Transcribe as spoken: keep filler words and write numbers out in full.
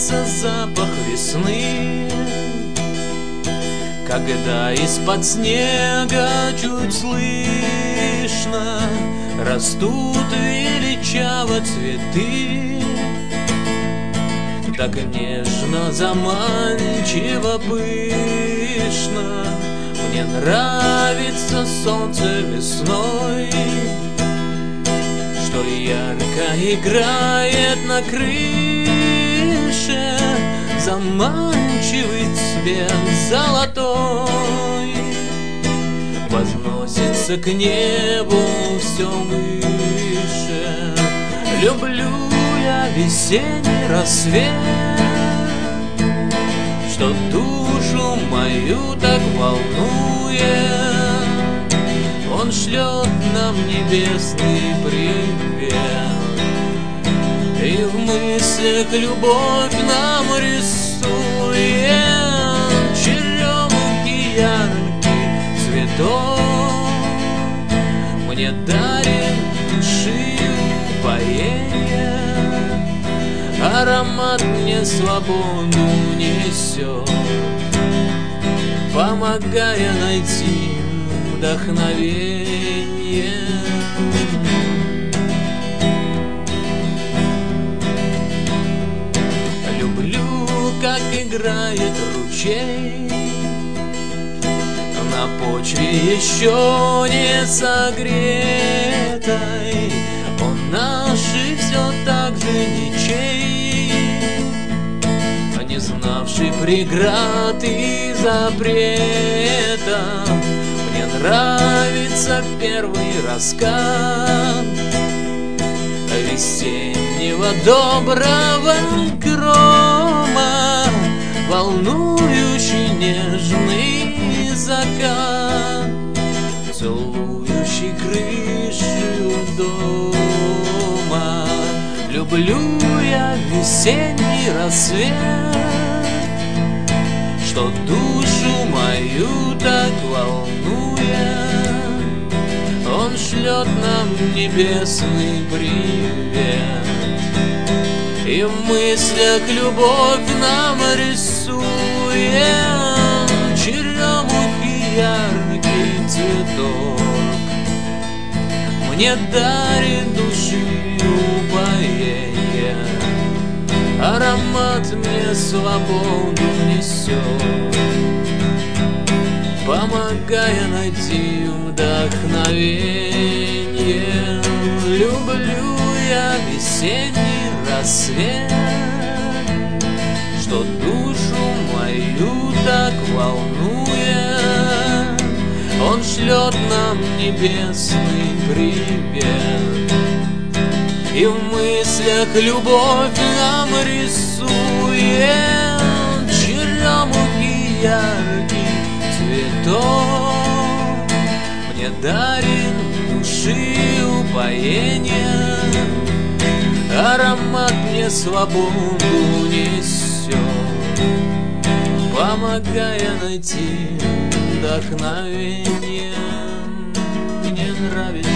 нравится запах весны, когда из-под снега чуть слышно растут величаво цветы. Так нежно, заманчиво, пышно мне нравится солнце весной, что ярко играет на крыше, заманчивый цвет золотой возносится к небу все выше. Люблю я весенний рассвет, что душу мою так волнует. Он шлет нам небесный привет, и в мыслях любовь нам рисует. Черемухи яркий цветок мне дарит души упоение, аромат мне свободу несет, помогая найти вдохновение. Люблю, как играет ручей на почве еще не согретой. Он наш и все так же ничей, не знавший преград и запрета. Мне нравится первый раскат весеннего доброго грома, волнующий нежный закат, целующий крышу дома. Люблю я весенний рассвет, что душу мою так волнует. Он шлет нам небесный привет, и в мыслях любовь нам рисует. Черемухи яркий цветок мне дарит души упоение, аромат мне свободу несет, помогая найти вдохновение. Люблю я весенний рассвет, что душу мою так волнует. Он шлет нам небесный привет, и в мыслях любовь нам рисует. Черемухи яркий цветок мне дарит души упоение, аромат мне свободу несет, помогая найти вдохновение. Мне нравится